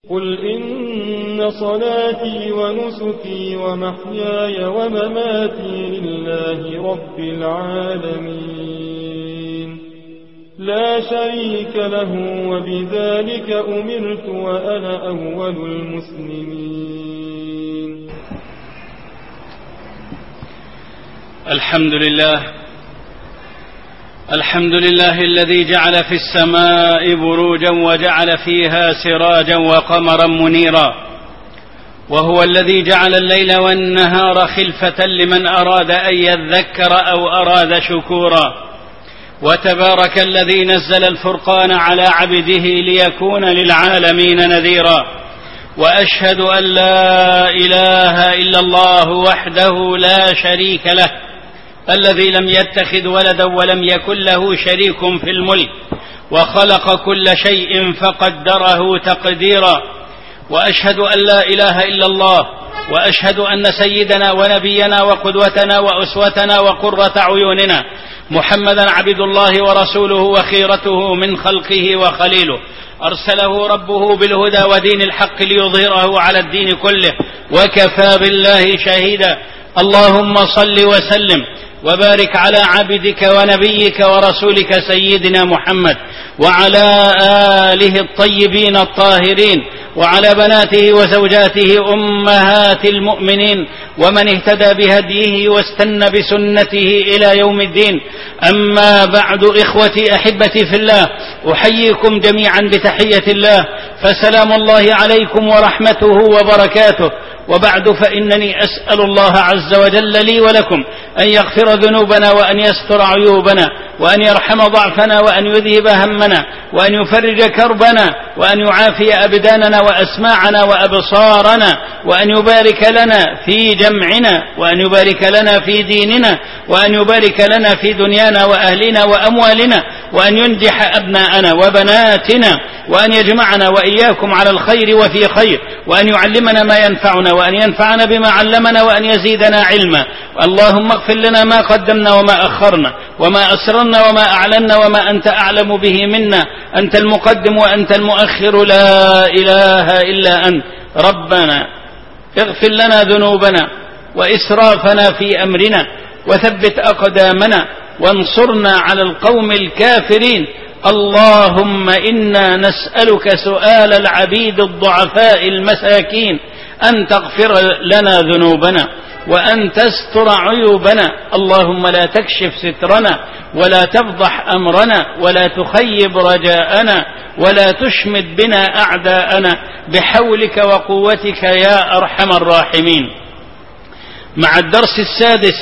قل إن صلاتي ونسكي ومحياي ومماتي لله رب العالمين لا شريك له وبذلك أمرت وأنا أول المسلمين. الحمد لله الذي جعل في السماء بروجا وجعل فيها سراجا وقمرا منيرا، وهو الذي جعل الليل والنهار خلفة لمن أراد أن يذكر أو أراد شكورا. وتبارك الذي نزل الفرقان على عبده ليكون للعالمين نذيرا. وأشهد أن لا إله إلا الله وحده لا شريك له، الذي لم يتخذ ولدا ولم يكن له شريك في الملك، وخلق كل شيء فقدره تقديرا. وأشهد أن لا إله إلا الله، وأشهد أن سيدنا ونبينا وقدوتنا وأسوتنا وقرة عيوننا محمدا عبد الله ورسوله وخيرته من خلقه وخليله، أرسله ربه بالهدى ودين الحق ليظهره على الدين كله، وكفى بالله شهيدا. اللهم صل وسلم وبارك على عبدك ونبيك ورسولك سيدنا محمد وعلى آله الطيبين الطاهرين، وعلى بناته وزوجاته أمهات المؤمنين، ومن اهتدى بهديه واستنى بسنته إلى يوم الدين. أما بعد، إخوتي أحبتي في الله، أحييكم جميعا بتحية الله، فسلام الله عليكم ورحمته وبركاته. وبعد، فإنني أسأل الله عز وجل لي ولكم أن يغفر ذنوبنا وأن يستر عيوبنا وأن يرحم ضعفنا وأن يذهب همنا وأن يفرج كربنا وأن يعافي أبداننا وأسماعنا وأبصارنا، وأن يبارك لنا في جمعنا، وأن يبارك لنا في ديننا، وأن يبارك لنا في دنيانا وأهلنا وأموالنا، وأن ينجح أبناءنا وبناتنا، وأن يجمعنا وإياكم على الخير وفي خير، وأن يعلمنا ما ينفعنا، وأن ينفعنا بما علمنا، وأن يزيدنا علما. اللهم اغفر لنا ما قدمنا وما أخرنا وما أسررنا وما أعلنا وما أنت أعلم به منا، أنت المقدم وأنت المؤخر، لا إله إلا أنت. ربنا اغفر لنا ذنوبنا وإسرافنا في أمرنا، وثبت أقدامنا، وانصرنا على القوم الكافرين. اللهم إنا نسألك سؤال العبيد الضعفاء المساكين، أن تغفر لنا ذنوبنا وأن تستر عيوبنا. اللهم لا تكشف سترنا ولا تفضح أمرنا ولا تخيب رجاءنا ولا تشمت بنا أعداءنا، بحولك وقوتك يا أرحم الراحمين. مع الدرس السادس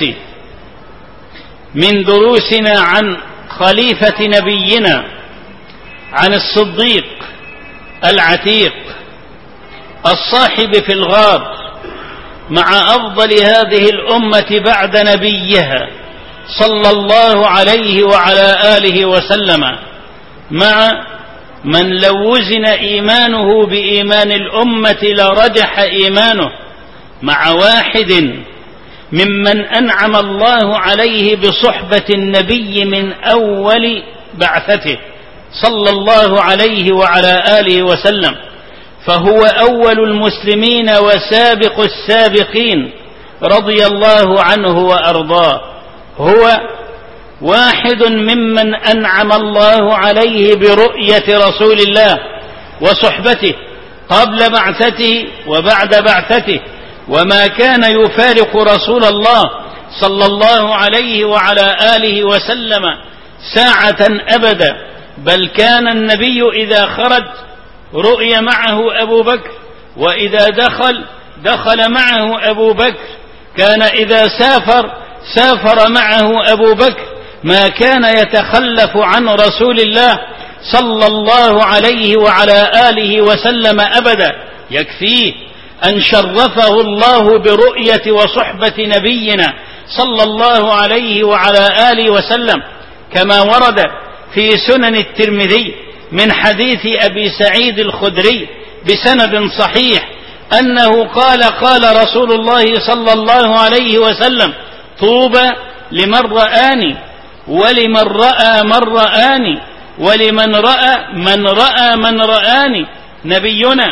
من دروسنا عن خليفة نبينا، عن الصديق العتيق الصاحب في الغار، مع أفضل هذه الأمة بعد نبيها صلى الله عليه وعلى آله وسلم، مع من لو وزن إيمانه بإيمان الأمة لرجح إيمانه، مع واحد ممن أنعم الله عليه بصحبة النبي من أول بعثته صلى الله عليه وعلى آله وسلم، فهو أول المسلمين وسابق السابقين رضي الله عنه وأرضاه. هو واحد ممن أنعم الله عليه برؤية رسول الله وصحبته قبل بعثته وبعد بعثته، وما كان يفارق رسول الله صلى الله عليه وعلى آله وسلم ساعة أبدا، بل كان النبي إذا خرج رؤي معه أبو بكر، وإذا دخل معه أبو بكر، كان إذا سافر معه أبو بكر، ما كان يتخلف عن رسول الله صلى الله عليه وعلى آله وسلم أبدا. يكفيه أن شرفه الله برؤية وصحبة نبينا صلى الله عليه وعلى آله وسلم، كما ورد في سنن الترمذي من حديث أبي سعيد الخدري بسند صحيح أنه قال رسول الله صلى الله عليه وسلم: طوبى لمن رآني ولمن رأى من رآني ولمن رأى من رأى من رآني. نبينا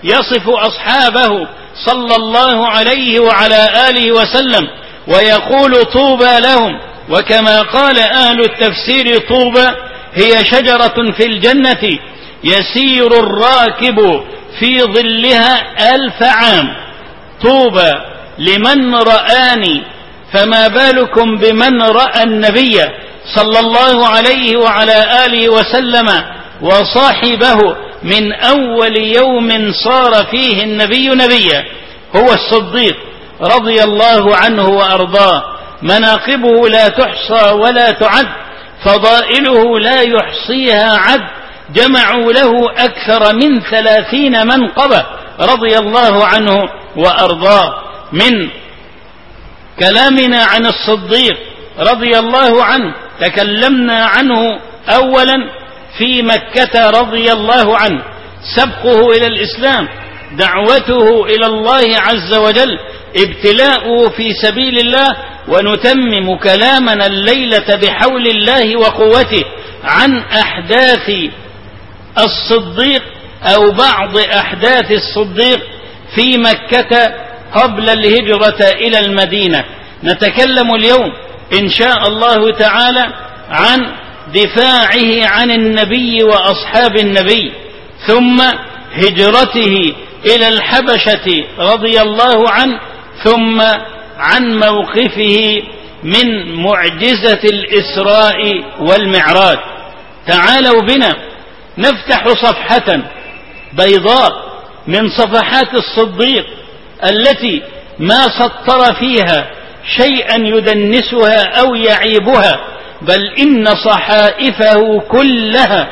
يصف أصحابه صلى الله عليه وعلى آله وسلم ويقول طوبى لهم. وكما قال أهل التفسير طوبى هي شجرة في الجنة يسير الراكب في ظلها 1000 عام. طوبى لمن رآني، فما بالكم بمن رأى النبي صلى الله عليه وعلى آله وسلم وصاحبه من أول يوم صار فيه النبي نبيا، هو الصديق رضي الله عنه وأرضاه. مناقبه لا تحصى ولا تعد، فضائله لا يحصيها عد، جمعوا له أكثر من 30 منقبة رضي الله عنه وأرضاه. من كلامنا عن الصديق رضي الله عنه تكلمنا عنه أولا في مكة رضي الله عنه، سبقه إلى الإسلام، دعوته إلى الله عز وجل، ابتلاؤه في سبيل الله. ونتمم كلامنا الليلة بحول الله وقوته عن أحداث الصديق أو بعض أحداث الصديق في مكة قبل الهجرة إلى المدينة. نتكلم اليوم إن شاء الله تعالى عن دفاعه عن النبي وأصحاب النبي، ثم هجرته إلى الحبشة رضي الله عنه، ثم عن موقفه من معجزة الإسراء والمعراج. تعالوا بنا نفتح صفحة بيضاء من صفحات الصديق التي ما سطر فيها شيئا يدنسها أو يعيبها، بل إن صحائفه كلها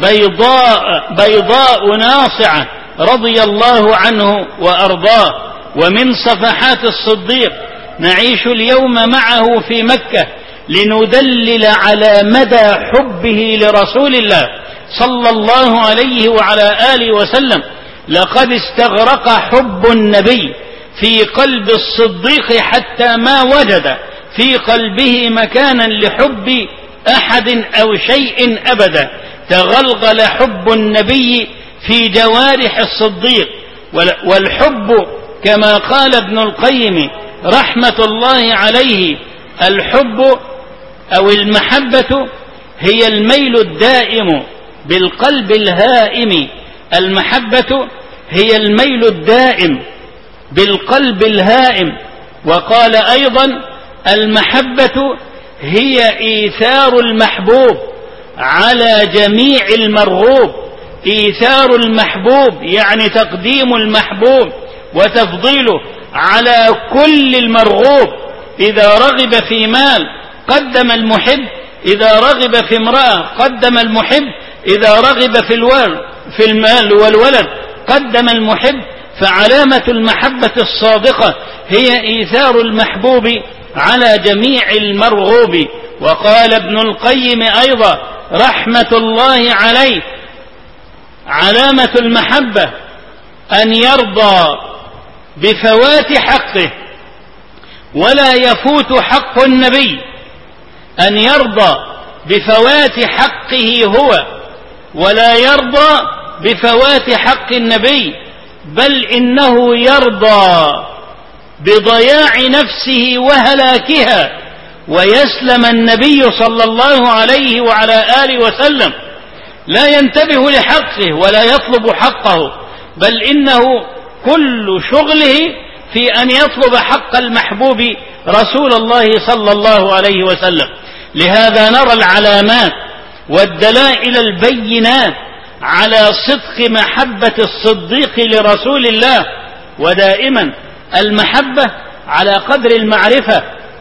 بيضاء ناصعة رضي الله عنه وأرضاه. ومن صفحات الصديق نعيش اليوم معه في مكة لندلل على مدى حبه لرسول الله صلى الله عليه وعلى آله وسلم. لقد استغرق حب النبي في قلب الصديق حتى ما وجد في قلبه مكانا لحب أحد أو شيء أبدا. تغلغل حب النبي في جوارح الصديق. والحب كما قال ابن القيم رحمة الله عليه، الحب أو المحبة هي الميل الدائم بالقلب الهائم. المحبة هي الميل الدائم بالقلب الهائم. وقال أيضا المحبة هي إيثار المحبوب على جميع المرغوب. إيثار المحبوب يعني تقديم المحبوب وتفضيله على كل المرغوب. إذا رغب في مال قدم المحب، إذا رغب في امرأة قدم المحب، إذا رغب في المال والولد قدم المحب. فعلامة المحبة الصادقة هي إيثار المحبوب على جميع المرغوب. وقال ابن القيم أيضا رحمة الله عليه علامة المحبة أن يرضى بفوات حقه ولا يفوت حق النبي، أن يرضى بفوات حقه هو ولا يرضى بفوات حق النبي، بل إنه يرضى بضياع نفسه وهلاكها ويسلم النبي صلى الله عليه وعلى آله وسلم. لا ينتبه لحقه ولا يطلب حقه، بل إنه كل شغله في أن يطلب حق المحبوب رسول الله صلى الله عليه وسلم. لهذا نرى العلامات والدلائل البينات على صدق محبة الصديق لرسول الله. ودائما المحبة على قدر المعرفة،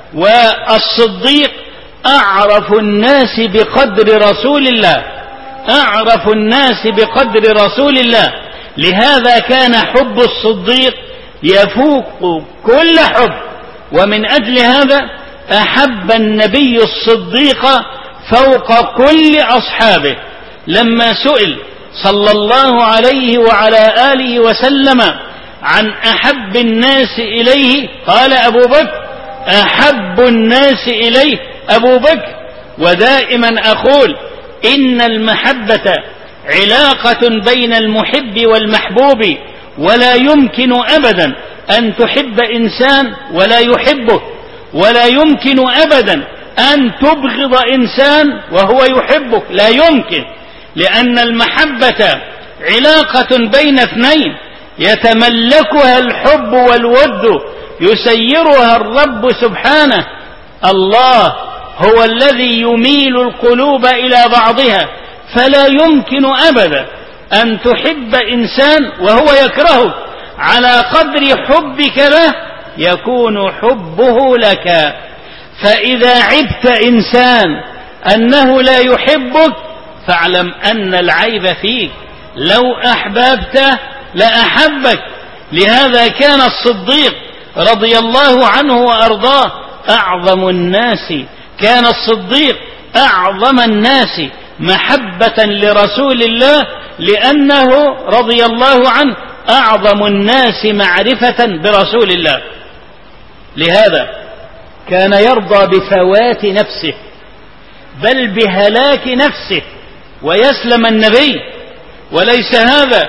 والصديق أعرف الناس بقدر رسول الله، أعرف الناس بقدر رسول الله. لهذا كان حب الصديق يفوق كل حب، ومن أجل هذا أحب النبي الصديق فوق كل أصحابه. لما سئل صلى الله عليه وعلى آله وسلم عن أحب الناس إليه قال أبو بكر، أحب الناس إليه أبو بكر. ودائما أقول إن المحبة علاقة بين المحب والمحبوب، ولا يمكن أبدا أن تحب إنسان ولا يحبه، ولا يمكن أبدا أن تبغض إنسان وهو يحبك، لا يمكن، لأن المحبة علاقة بين اثنين يتملكها الحب والود، يسيرها الرب سبحانه. الله هو الذي يميل القلوب إلى بعضها، فلا يمكن أبدا أن تحب إنسان وهو يكرهك، على قدر حبك له يكون حبه لك. فإذا عبت إنسان أنه لا يحبك فاعلم أن العيب فيك، لو أحببته لأحبك. لهذا كان الصديق رضي الله عنه وأرضاه أعظم الناس، كان الصديق أعظم الناس محبة لرسول الله، لأنه رضي الله عنه أعظم الناس معرفة برسول الله. لهذا كان يرضى بفوات نفسه بل بهلاك نفسه ويسلم النبي، وليس هذا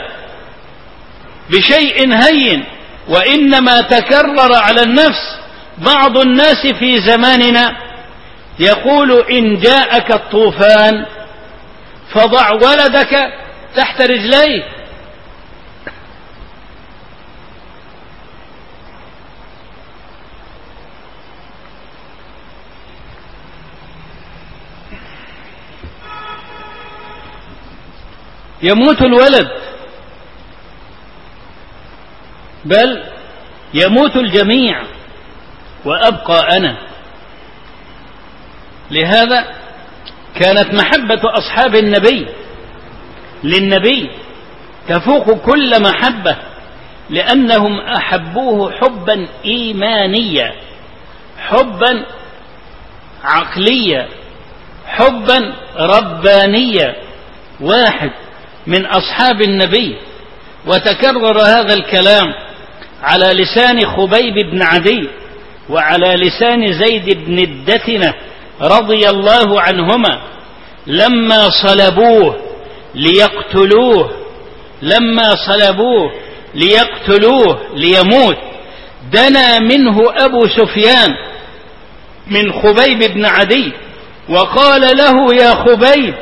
بشيء هين، وإنما تكرر على النفس. بعض الناس في زماننا يقول إن جاءك الطوفان فضع ولدك تحت رجليك. يموت الولد بل يموت الجميع وأبقى أنا. لهذا كانت محبة أصحاب النبي للنبي تفوق كل محبة، لأنهم أحبوه حبا إيمانيا، حبا عقليا، حبا ربانيا. واحد من أصحاب النبي، وتكرر هذا الكلام على لسان خبيب بن عدي وعلى لسان زيد بن الدثنة رضي الله عنهما، لما صلبوه ليقتلوه ليموت، دنا منه أبو سفيان من خبيب بن عدي وقال له يا خبيب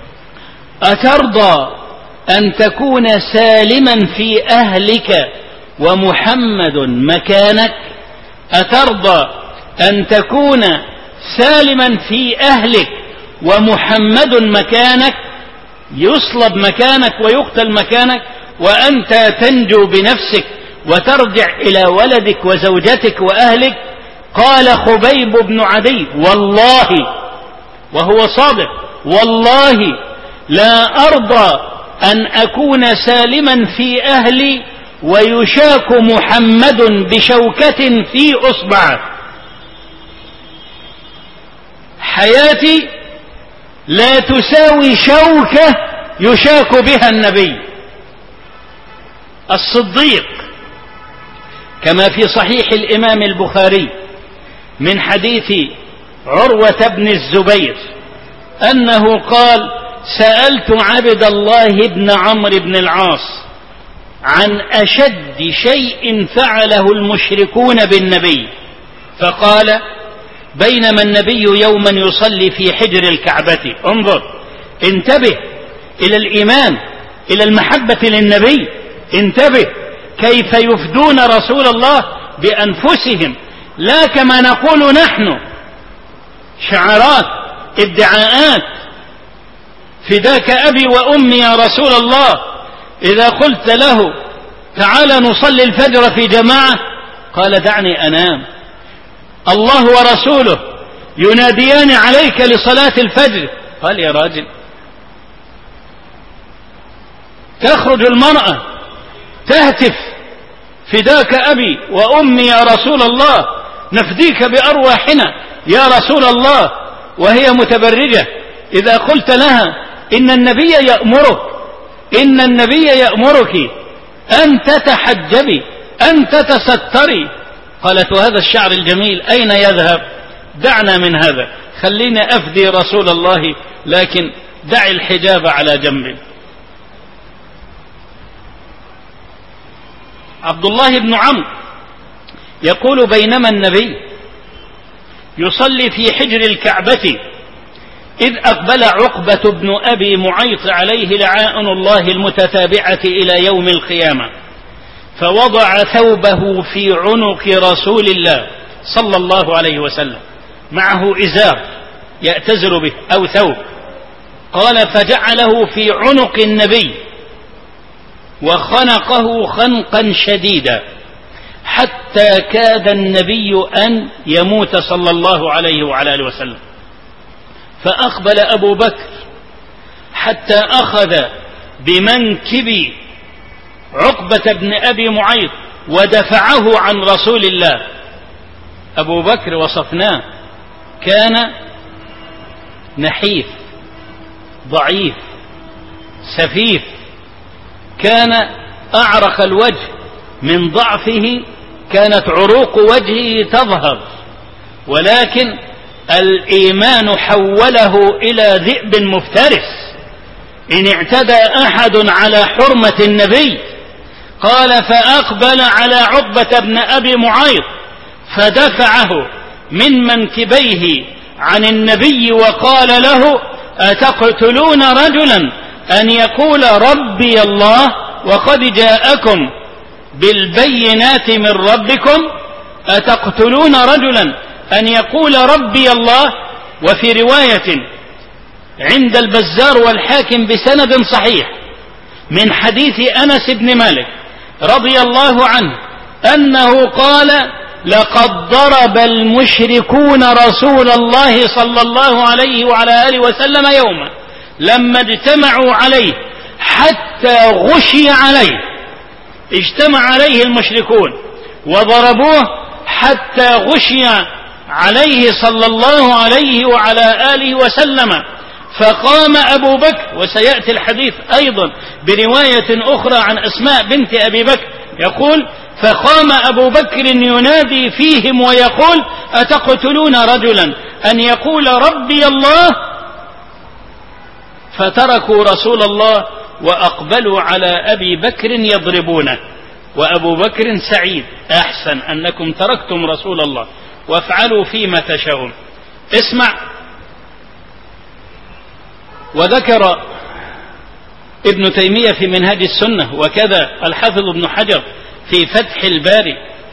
أترضى أن تكون سالما في أهلك ومحمد مكانك؟ أترضى أن تكون سالما في أهلك ومحمد مكانك، يصلب مكانك ويقتل مكانك، وأنت تنجو بنفسك وترجع إلى ولدك وزوجتك وأهلك؟ قال خبيب بن عدي والله، وهو صادق، والله لا أرضى أن أكون سالما في أهلي ويشاك محمد بشوكة في أصبعه. حياتي لا تساوي شوكة يشاك بها النبي. الصديق كما في صحيح الإمام البخاري من حديث عروة بن الزبير أنه قال سألت عبد الله بن عمرو بن العاص عن أشد شيء فعله المشركون بالنبي، فقال بينما النبي يوما يصلي في حجر الكعبة، انظر، انتبه إلى الإيمان، إلى المحبة للنبي، انتبه كيف يفدون رسول الله بأنفسهم، لا كما نقول نحن شعارات ادعاءات، فداك أبي وأمي يا رسول الله. إذا قلت له تعال نصلي الفجر في جماعة قال دعني أنام، الله ورسوله يناديان عليك لصلاة الفجر، قال يا راجل. تخرج المرأة تهتف فداك أبي وأمي يا رسول الله، نفديك بأرواحنا يا رسول الله، وهي متبرجة. إذا قلت لها إن النبي يأمرك أن تتحجبي أن تتستري، قالت وهذا الشعر الجميل أين يذهب؟ دعنا من هذا، خلينا أفدي رسول الله، لكن دع الحجاب على جنب. عبد الله بن عمرو يقول: بينما النبي يصلي في حجر الكعبة إذ أقبل عقبة بن أبي معيط عليه لعائن الله المتتابعة إلى يوم القيامة، فوضع ثوبه في عنق رسول الله صلى الله عليه وسلم، معه إزار يأتزر به أو ثوب، قال: فجعله في عنق النبي وخنقه خنقا شديدا حتى كاد النبي أن يموت صلى الله عليه وعلى آله وسلم. فأقبل أبو بكر حتى أخذ بمنكب عقبة بن أبي معيط ودفعه عن رسول الله. أبو بكر وصفناه كان نحيف ضعيف سفيف، كان أعرق الوجه، من ضعفه كانت عروق وجهه تظهر، ولكن الإيمان حوله إلى ذئب مفترس. إن اعتدى أحد على حرمة النبي، قال: فأقبل على عقبة بن أبي معيط فدفعه من منكبيه عن النبي وقال له: أتقتلون رجلا أن يقول ربي الله وقد جاءكم بالبينات من ربكم؟ أتقتلون رجلا أن يقول ربي الله؟ وفي رواية عند البزار والحاكم بسند صحيح من حديث أنس بن مالك رضي الله عنه أنه قال: لقد ضرب المشركون رسول الله صلى الله عليه وعلى آله وسلم يوما لما اجتمعوا عليه حتى غشي عليه. اجتمع عليه المشركون وضربوه حتى غشي عليه صلى الله عليه وعلى آله وسلم. فقام أبو بكر، وسيأتي الحديث أيضا برواية أخرى عن أسماء بنت أبي بكر، يقول: فقام أبو بكر ينادي فيهم ويقول: أتقتلون رجلا أن يقول ربي الله؟ فتركوا رسول الله وأقبلوا على أبي بكر يضربونه، وأبو بكر سعيد: أحسن أنكم تركتم رسول الله وافعلوا فيما تشاءون. اسمع. وذكر ابن تيمية في منهاج السنة، وكذا الحافظ ابن حجر في فتح الباري،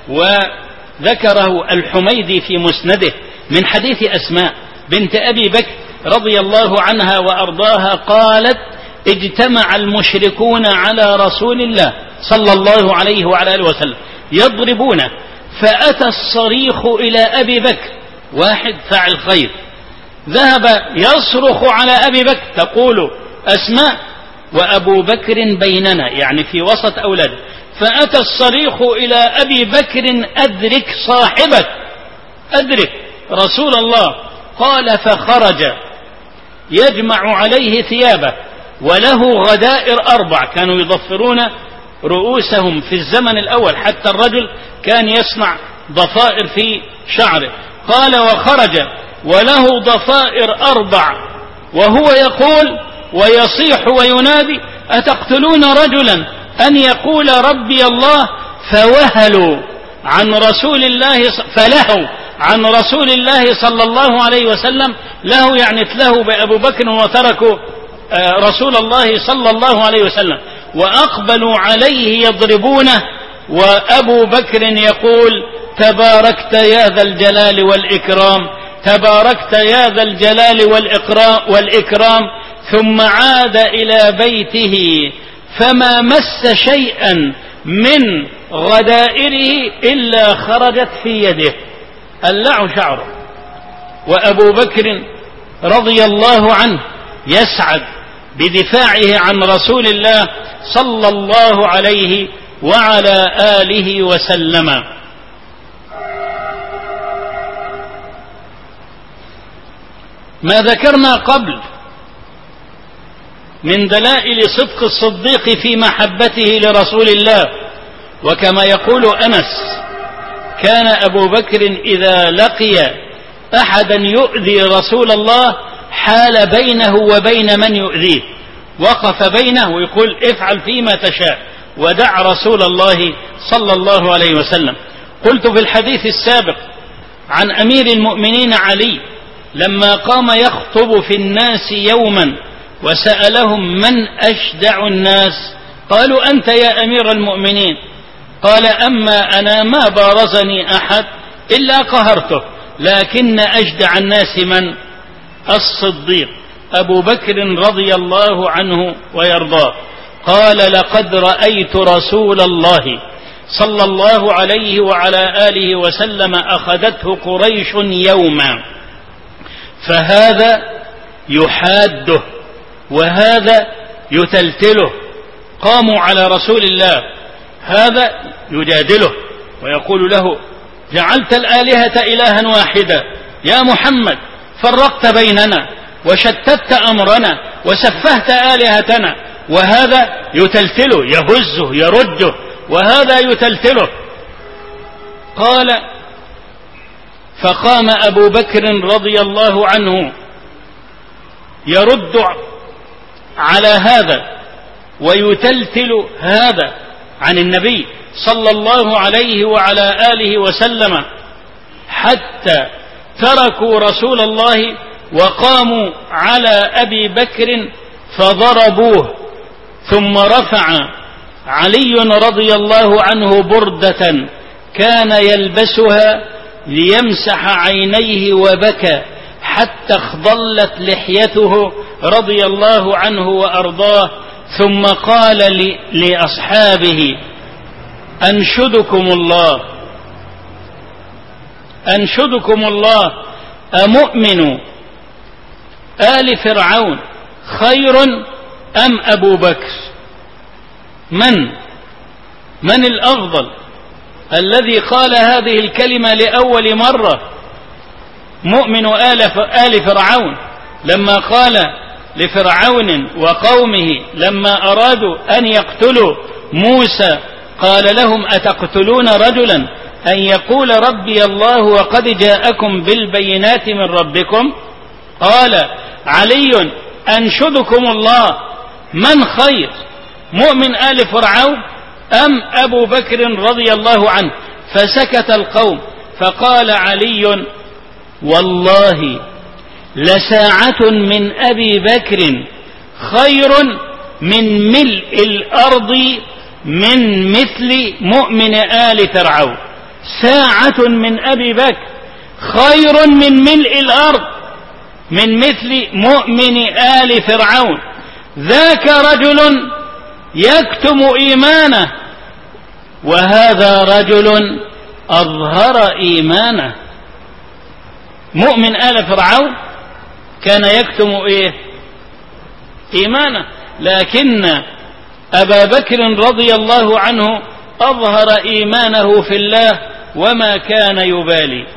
وذكره الحميدي في مسنده من حديث أسماء بنت أبي بكر رضي الله عنها وأرضاها قالت: اجتمع المشركون على رسول الله صلى الله عليه وعلى آله وسلم يضربونه، فأتى الصريخ إلى أبي بكر، واحد فاعل خير، ذهب يصرخ على أبي بكر، تقول أسماء وأبو بكر بيننا، يعني في وسط أولاده. فأتى الصريخ إلى أبي بكر: أدرك صاحبك، أدرك رسول الله. قال: فخرج يجمع عليه ثيابه، وله غدائر 4، كانوا يضفرون رؤوسهم في الزمن الأول، حتى الرجل كان يصنع ضفائر في شعره. قال: وخرج وله ضفائر 4 وهو يقول ويصيح وينادي: أتقتلون رجلا أن يقول ربي الله؟ فوهلوا عن رسول الله، فلهوا عن رسول الله صلى الله عليه وسلم، له يعني اتلهوا بأبو بكر وتركوا رسول الله صلى الله عليه وسلم، وأقبلوا عليه يضربونه، وأبو بكر يقول: تباركت يا ذا الجلال والإكرام، تباركت يا ذا الجلال والإكرام. ثم عاد إلى بيته فما مس شيئا من غدائره إلا خرجت في يده، قلعوا شعره. وأبو بكر رضي الله عنه يسعد بدفاعه عن رسول الله صلى الله عليه وعلى آله وسلم. ما ذكرنا قبل من دلائل صدق الصديق في محبته لرسول الله، وكما يقول أنس: كان أبو بكر إذا لقي أحدا يؤذي رسول الله حال بينه وبين من يؤذيه، وقف بينه ويقول: افعل فيما تشاء ودع رسول الله صلى الله عليه وسلم. قلت في الحديث السابق عن أمير المؤمنين علي لما قام يخطب في الناس يوما وسألهم من أشجع الناس؟ قالوا أنت يا أمير المؤمنين. قال أما أنا ما بارزني أحد إلا قهرته، لكن أشجع الناس من؟ الصديق أبو بكر رضي الله عنه ويرضاه. قال لقد رأيت رسول الله صلى الله عليه وعلى آله وسلم أخذته قريش يوما، فهذا يحاده وهذا يتلتله. قاموا على رسول الله، هذا يجادله ويقول له جعلت الآلهة إلها واحدا يا محمد، فرقت بيننا وشتت أمرنا وسفهت آلهتنا. وهذا يتلتله يهزه يرده وهذا يتلتله. قال فقام أبو بكر رضي الله عنه يرد على هذا ويتلتل هذا عن النبي صلى الله عليه وعلى آله وسلم، حتى تركوا رسول الله وقاموا على أبي بكر فضربوه. ثم رفع علي رضي الله عنه بردة كان يلبسها ليمسح عينيه وبكى حتى اخضلت لحيته رضي الله عنه وأرضاه. ثم قال لأصحابه أنشدكم الله أمؤمن آل فرعون خير أم أبو بكر؟ من الأفضل؟ الذي قال هذه الكلمة لأول مرة مؤمن آل فرعون، لما قال لفرعون وقومه لما أرادوا أن يقتلوا موسى قال لهم أتقتلون رجلا أن يقول ربي الله وقد جاءكم بالبينات من ربكم؟ قال علي أنشدكم الله من خير مؤمن آل فرعون أم أبو بكر رضي الله عنه؟ فسكت القوم. فقال علي والله لساعة من أبي بكر خير من ملء الأرض من مثل مؤمن آل فرعون. ساعة من أبي بكر خير من ملء الأرض من مثل مؤمن آل فرعون. ذاك رجل يكتم إيمانه وهذا رجل أظهر إيمانه. مؤمن آل فرعون كان يكتم إيمانه، لكن أبا بكر رضي الله عنه أظهر إيمانه في الله وما كان يبالي.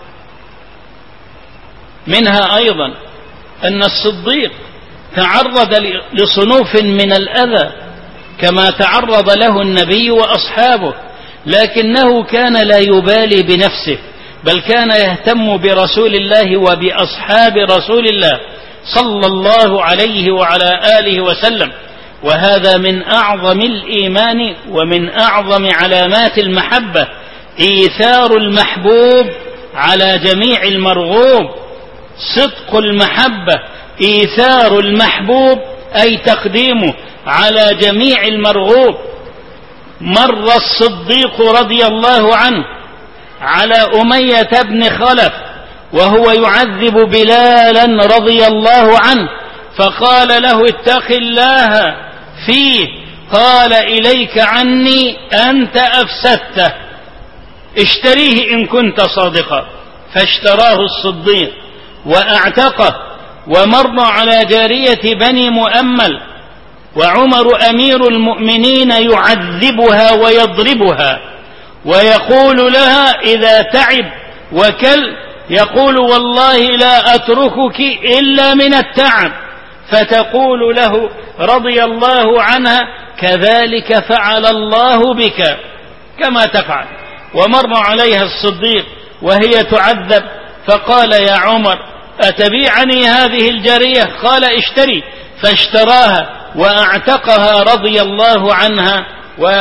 منها أيضا أن الصديق تعرض لصنوف من الأذى كما تعرض له النبي وأصحابه، لكنه كان لا يبالي بنفسه، بل كان يهتم برسول الله وبأصحاب رسول الله صلى الله عليه وعلى آله وسلم. وهذا من أعظم الإيمان ومن أعظم علامات المحبة، إيثار المحبوب على جميع المرغوب. صدق المحبة إيثار المحبوب أي تقديمه على جميع المرغوب. مر الصديق رضي الله عنه على أمية بن خلف وهو يعذب بلالا رضي الله عنه، فقال له اتق الله فيه. قال إليك عني أنت أفسدته، اشتريه إن كنت صادقا. فاشتراه الصديق وأعتقه. ومر على جارية بني مؤمل وعمر أمير المؤمنين يعذبها ويضربها ويقول لها إذا تعب وكل يقول والله لا أتركك إلا من التعب، فتقول له رضي الله عنها كذلك فعل الله بك كما تفعل. ومر عليها الصديق وهي تعذب فقال يا عمر أتبيعني هذه الجارية؟ قال اشتري، فاشتراها وأعتقها رضي الله عنها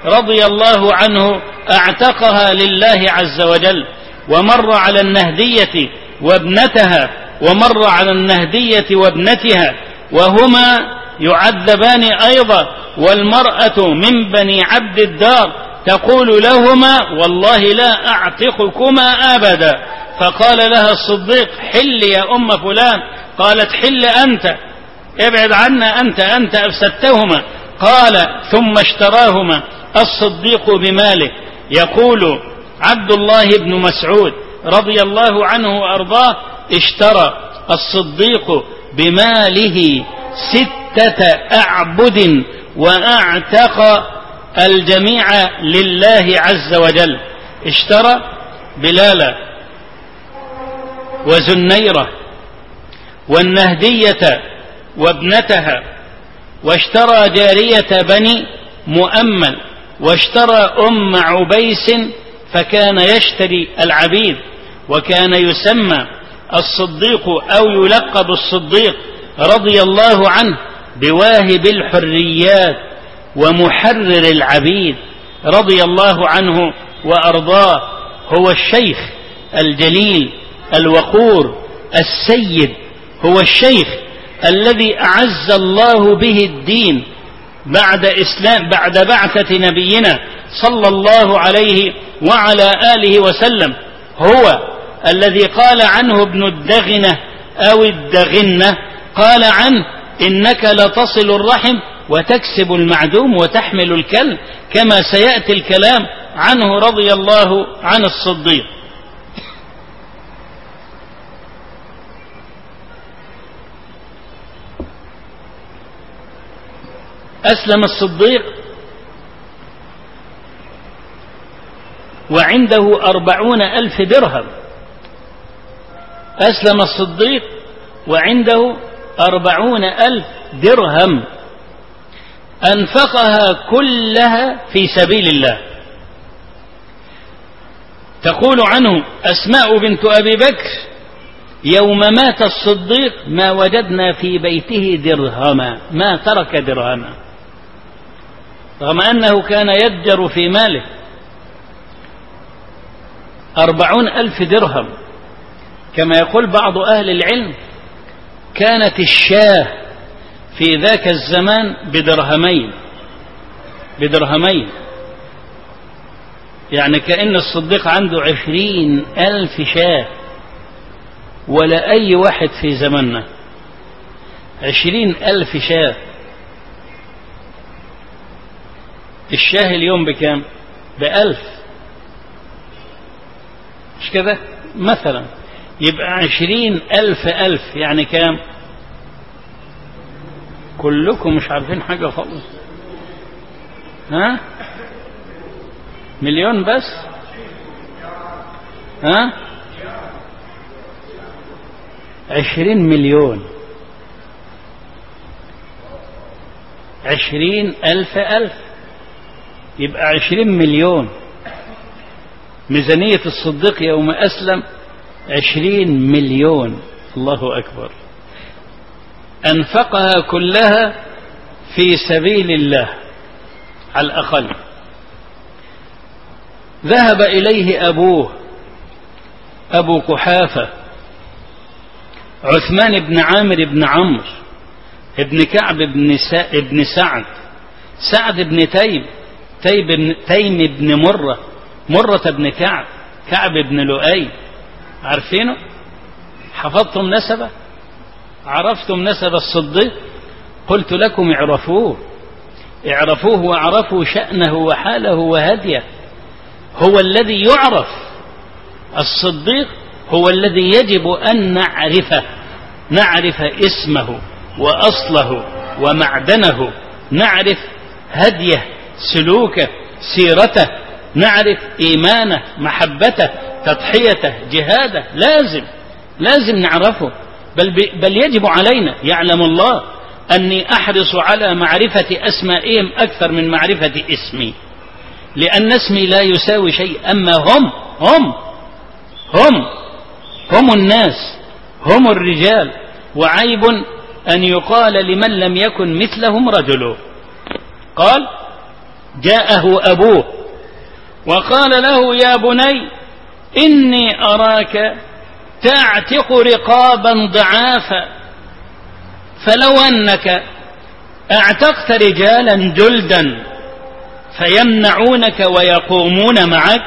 رضي الله عنه اعتقها لله عز وجل، ومر على النهدية وابنتها، ومر على النهدية وابنتها وهما يعذبان أيضا، والمرأة من بني عبد الدار تقول لهما والله لا أعتقكما أبدا. فقال لها الصديق حل يا أم فلان، قالت حل أنت، ابعد عنا أنت أفسدتهما. قال ثم اشتراهما الصديق بماله. يقول عبد الله بن مسعود رضي الله عنه وأرضاه اشترى الصديق بماله 6 أعبد وأعتق الجميع لله عز وجل. اشترى بلال وزنيرة والنهدية وابنتها، واشترى جارية بني مؤمل، واشترى أم عبيس، فكان يشتري العبيد. وكان يسمى الصديق أو يلقب الصديق رضي الله عنه بواهب الحريات ومحرر العبيد رضي الله عنه وأرضاه. هو الشيخ الجليل الوقور السيد، هو الشيخ الذي أعز الله به الدين بعد بعثة نبينا صلى الله عليه وعلى آله وسلم. هو الذي قال عنه ابن الدغنة أو الدغنة، قال عنه إنك لتصل الرحم وتكسب المعدوم وتحمل الكل، كما سيأتي الكلام عنه رضي الله عن الصديق. أسلم الصديق وعنده 40,000 درهم. أسلم الصديق وعنده 40,000 درهم أنفقها كلها في سبيل الله. تقول عنه أسماء بنت أبي بكر يوم مات الصديق ما وجدنا في بيته درهما، ما ترك درهما، رغم أنه كان يتجر في ماله. 40,000 درهم، كما يقول بعض أهل العلم كانت الشاة في ذاك الزمان بدرهمين، يعني كأن الصديق عنده 20,000 شاة، ولا أي واحد في زماننا 20,000 شاة. الشاه اليوم بكام؟ ب1,000، مش كده مثلا؟ يبقى 20,000 يعني كام؟ كلكم مش عارفين حاجة خالص، ها؟ مليون بس، ها؟ 20 مليون، 20,000 يبقى 20 مليون. ميزانية الصديق يوم أسلم 20 مليون. الله أكبر. أنفقها كلها في سبيل الله على الأقل. ذهب إليه أبوه أبو قحافة عثمان بن عامر بن عمرو ابن كعب بن سعد بن تيم بن مرة بن كعب بن لؤي. عارفينه؟ حفظتم نسبه؟ عرفتم نسب الصديق؟ قلت لكم اعرفوه واعرفوا شأنه وحاله وهديه. هو الذي يعرف. الصديق هو الذي يجب أن نعرف اسمه وأصله ومعدنه، نعرف هديه، سلوكه، سيرته، نعرف إيمانه، محبته، تضحيته، جهاده. لازم نعرفه. بل يجب علينا، يعلم الله أني أحرص على معرفة أسمائهم أكثر من معرفة اسمي، لأن اسمي لا يساوي شيء. أما هم الناس، هم الرجال، وعيب أن يقال لمن لم يكن مثلهم رجل. قال جاءه أبوه وقال له: يا بني إني أراك تعتق رقابا ضعافا، فلو أنك اعتقت رجالا جلدا فيمنعونك ويقومون معك.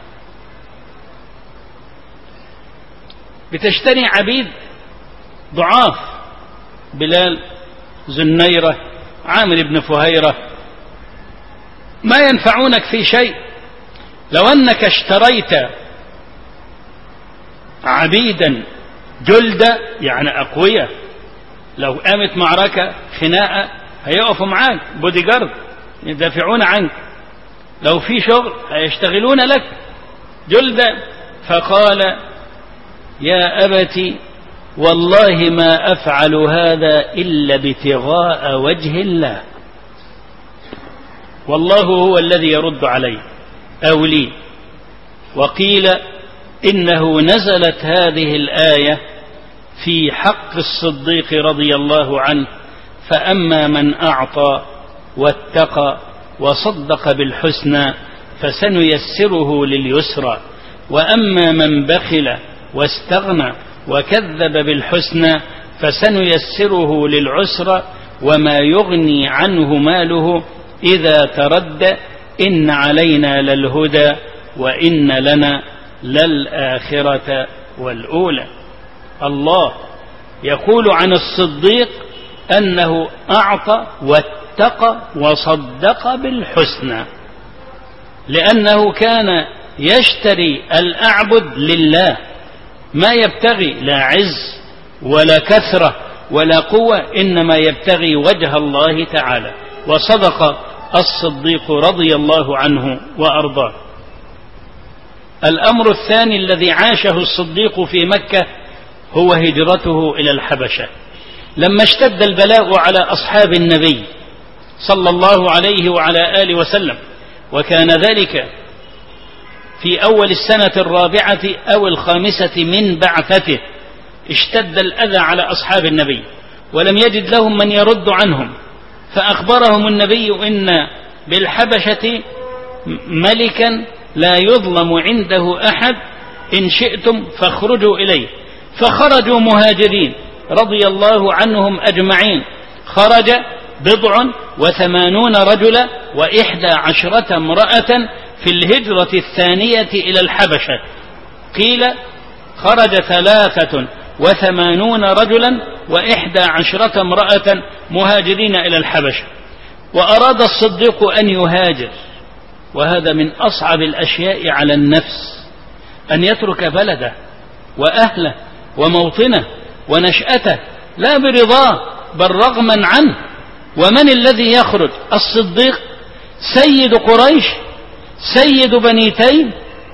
بتشتري عبيد ضعاف، بلال، زنيرة، عامر بن فهيرة، ما ينفعونك في شيء. لو أنك اشتريت عبيدا جلدة يعني أقوياء، لو قامت معركة خناقة هيقفوا معاك بودي جارد يدافعون عنك، لو في شغل هيشتغلون لك جلدة. فقال: يا أبت والله ما أفعل هذا إلا ابتغاء وجه الله، والله هو الذي يرد علي أو لي. وقيل إنه نزلت هذه الآية في حق الصديق رضي الله عنه: فأما من أعطى واتقى وصدق بالحسنى فسنيسره لليسرى، وأما من بخل واستغنى وكذب بالحسنى فسنيسره للعسرى، وما يغني عنه ماله إذا تردى، إن علينا للهدى وإن لنا للآخرة والأولى. الله يقول عن الصديق أنه أعطى واتقى وصدق بالحسنى، لأنه كان يشتري الأعبد لله، ما يبتغي لا عز ولا كثرة ولا قوة، إنما يبتغي وجه الله تعالى. وصدق الصديق رضي الله عنه وأرضاه. الأمر الثاني الذي عاشه الصديق في مكة هو هجرته إلى الحبشة، لما اشتد البلاء على أصحاب النبي صلى الله عليه وعلى آله وسلم، وكان ذلك في أول السنة الرابعة أو الخامسة من بعثته. اشتد الأذى على أصحاب النبي ولم يجد لهم من يرد عنهم، فأخبرهم النبي إن بالحبشة ملكا لا يظلم عنده أحد، إن شئتم فاخرجوا إليه. فخرجوا مهاجرين رضي الله عنهم أجمعين، خرج 87 رجلا و11 امرأة في الهجرة الثانية إلى الحبشة. قيل خرج 83 رجلا و11 امرأة مهاجرين إلى الحبشة. وأراد الصديق أن يهاجر، وهذا من أصعب الأشياء على النفس، أن يترك بلده وأهله وموطنه ونشأته لا برضاه بل رغما عنه. ومن الذي يخرج؟ الصديق سيد قريش، سيد بني تيم،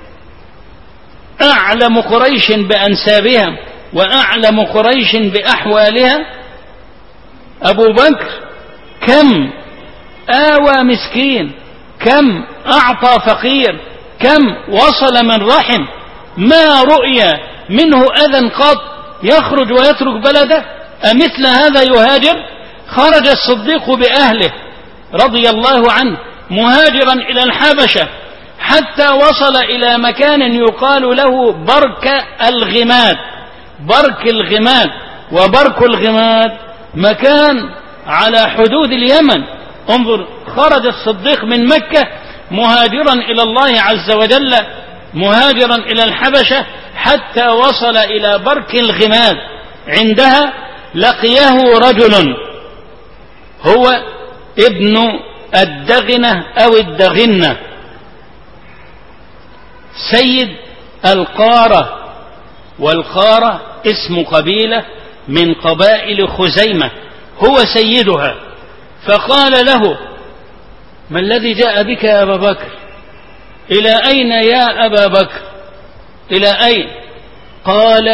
أعلم قريش بأنسابها وأعلم قريش بأحوالها. أبو بكر كم آوى مسكين، كم أعطى فقير، كم وصل من رحم، ما رؤي منه أذى قط يخرج ويترك بلده. أمثل هذا يهاجر؟ خرج الصديق بأهله رضي الله عنه مهاجرا إلى الحبشة، حتى وصل إلى مكان يقال له برك الغماد. برك الغماد، وبرك الغماد مكان على حدود اليمن. انظر، خرج الصديق من مكة مهاجرا إلى الله عز وجل، مهاجرا إلى الحبشة، حتى وصل إلى برك الغماد. عندها لقيه رجل هو ابن الدغنة أو الدغنة، سيد القارة، والقارة اسم قبيلة من قبائل خزيمة، هو سيدها. فقال له: ما الذي جاء بك يا أبا بكر؟ إلى أين يا أبا بكر؟ إلى أين؟ قال: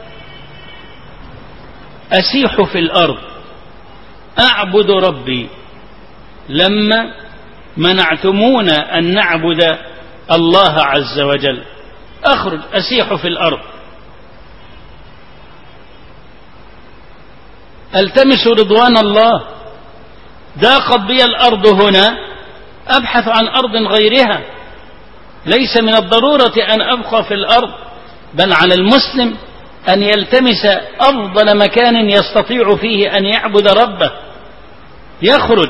أسيح في الأرض أعبد ربي، لما منعتمونا أن نعبد الله عز وجل، أخرج أسيح في الأرض ألتمس رضوان الله. ضاقت بي الأرض هنا أبحث عن أرض غيرها. ليس من الضرورة أن أبقى في الأرض، بل على المسلم أن يلتمس أفضل مكان يستطيع فيه أن يعبد ربه، يخرج.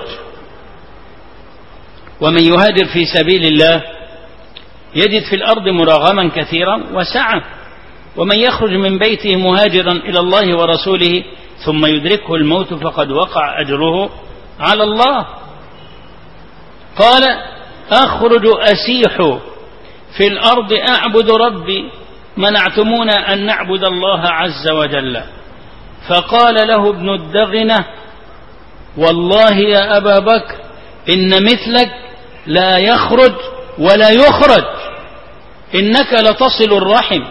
ومن يهاجر في سبيل الله يجد في الأرض مراغما كثيرا وسعة. ومن يخرج من بيته مهاجرا إلى الله ورسوله ثم يدركه الموت فقد وقع أجره على الله. قال: أخرج أسيح في الأرض أعبد ربي منعتمونا أن نعبد الله عز وجل. فقال له ابن الدغنة: والله يا أبا بكر إن مثلك لا يخرج ولا يخرج، إنك لتصل الرحم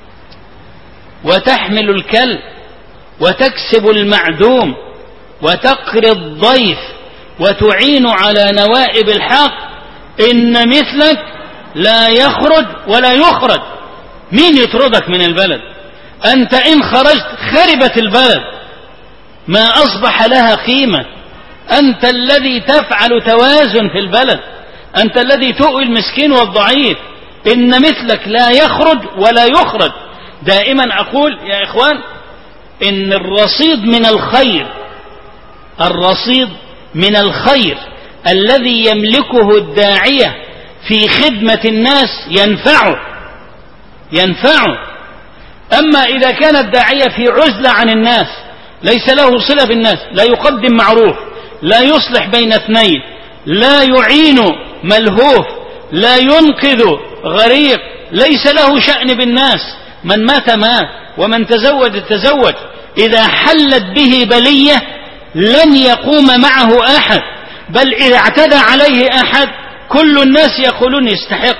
وتحمل الكلب وتكسب المعدوم وتقري الضيف وتعين على نوائب الحق، إن مثلك لا يخرج ولا يخرج. مين يطردك من البلد؟ أنت إن خرجت خربت البلد، ما أصبح لها قيمة. أنت الذي تفعل توازن في البلد، أنت الذي تؤوي المسكين والضعيف. إن مثلك لا يخرج ولا يخرج. دائما أقول يا إخوان إن الرصيد من الخير الذي يملكه الداعية في خدمة الناس ينفعه. أما إذا كان الداعية في عزلة عن الناس، ليس له صلة بالناس، لا يقدم معروف، لا يصلح بين اثنين، لا يعين ملهوف، لا ينقذ غريق، ليس له شأن بالناس، من مات مات ومن تزوج، إذا حلت به بلية لن يقوم معه أحد، بل إذا اعتدى عليه أحد كل الناس يقولون يستحق.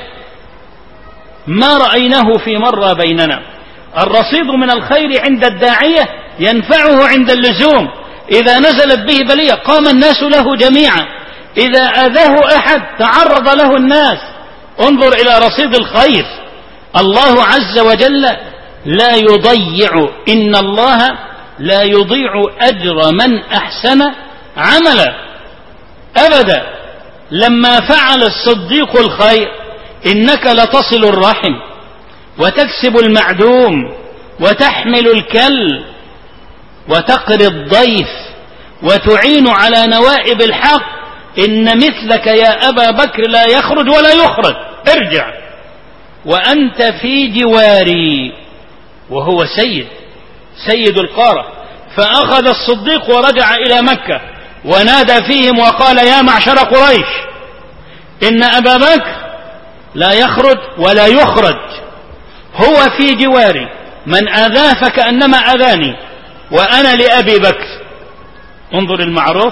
ما رأيناه في مرة بيننا. الرصيد من الخير عند الداعية ينفعه عند اللزوم. إذا نزلت به بلية قام الناس له جميعا، إذا أذاه أحد تعرض له الناس. انظر إلى رصيد الخير. الله عز وجل لا يضيع، إن الله لا يضيع أجر من أحسن عملا أبدا. لما فعل الصديق الخير: إنك لتصل الرحم وتكسب المعدوم وتحمل الكل وتقري الضيف وتعين على نوائب الحق، إن مثلك يا أبا بكر لا يخرج ولا يخرج، ارجع وأنت في جواري. وهو سيد القارة. فأخذ الصديق ورجع إلى مكة ونادى فيهم وقال: يا معشر قريش، إن أبا بكر لا يخرج ولا يخرج، هو في جواري، من آذاه فكأنما آذاني وأنا لأبي بكر. انظر المعروف،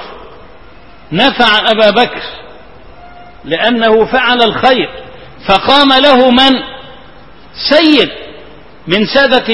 نفع أبا بكر لأنه فعل الخير، فقام له من؟ سيد من سادة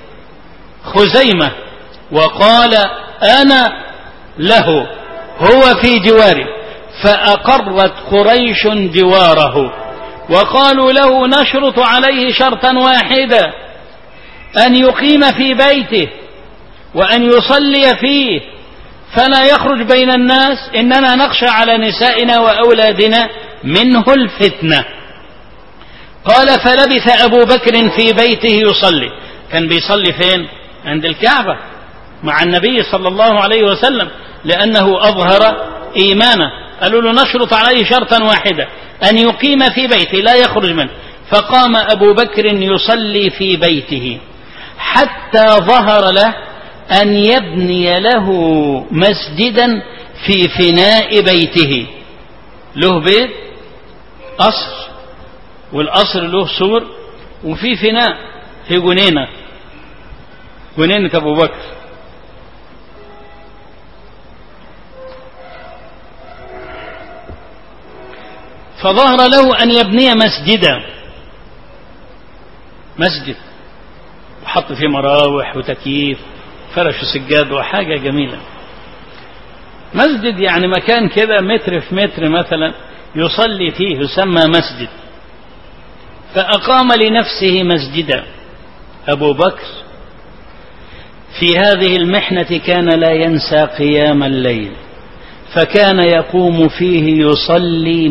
خزيمة، وقال: أنا له، هو في جواري. فأقرت قريش جواره وقالوا له: نشرط عليه شرطا واحدا، أن يقيم في بيته وأن يصلي فيه فلا يخرج بين الناس، إننا نخشى على نسائنا وأولادنا منه الفتنة. قال: فلبث أبو بكر في بيته يصلي. كان بيصلي فين؟ عند الكعبة مع النبي صلى الله عليه وسلم، لأنه أظهر إيمانه. قالوا له: نشرط عليه شرطا واحدا، أن يقيم في بيته لا يخرج منه. فقام أبو بكر يصلي في بيته حتى ظهر له أن يبني له مسجدا في فناء بيته. له بيت قصر، والقصر له سور، وفي فناء، في جنينة أبو بكر. فظهر له أن يبني مسجد، وحط فيه مراوح وتكييف، فرش سجاد وحاجة جميلة. مسجد يعني مكان كده متر في متر مثلا يصلي فيه، يسمى مسجد. فأقام لنفسه مسجدا. أبو بكر في هذه المحنة كان لا ينسى قيام الليل، فكان يقوم فيه يصلي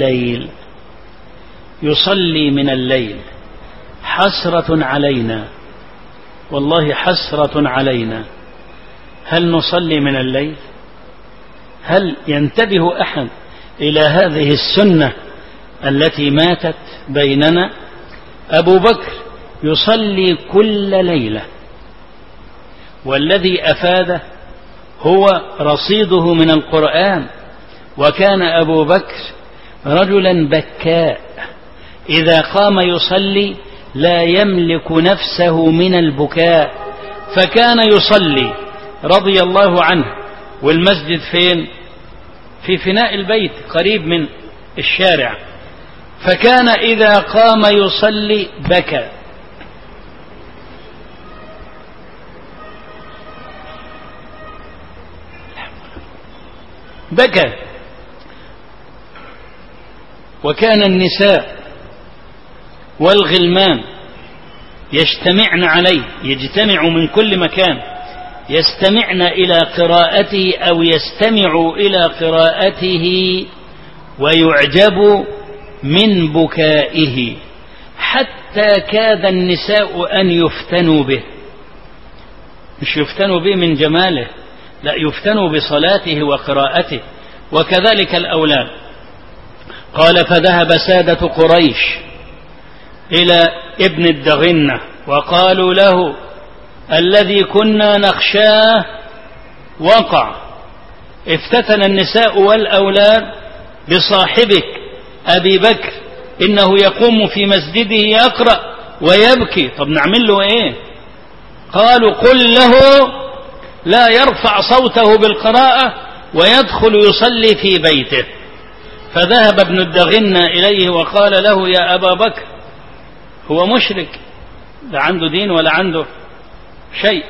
من الليل. حسرة علينا، والله حسرة علينا، هل نصلي من الليل؟ هل ينتبه أحد إلى هذه السنة التي ماتت بيننا؟ أبو بكر يصلي كل ليلة، والذي أفاده هو رصيده من القرآن. وكان أبو بكر رجلا بكاء، إذا قام يصلي لا يملك نفسه من البكاء، فكان يصلي رضي الله عنه. والمسجد فين؟ في فناء البيت قريب من الشارع. فكان إذا قام يصلي بكى. وكان النساء والغلمان يجتمعن عليه، يجتمع من كل مكان، يستمعن إلى قراءته أو يستمع إلى قراءته ويعجب من بكائه، حتى كاد النساء أن يفتنوا به. مش يفتنوا به من جماله، لا، يفتنوا بصلاته وقراءته، وكذلك الأولاد. قال: فذهب سادة قريش إلى ابن الدغنة وقالوا له: الذي كنا نخشاه وقع، افتتن النساء والأولاد بصاحبك أبي بكر، إنه يقوم في مسجده يقرأ ويبكي. طب نعمل له إيه؟ قالوا: قل له لا يرفع صوته بالقراءة ويدخل يصلي في بيته. فذهب ابن الدغنة إليه وقال له: يا أبا بكر، هو مشرك، لا عنده دين ولا عنده شيء،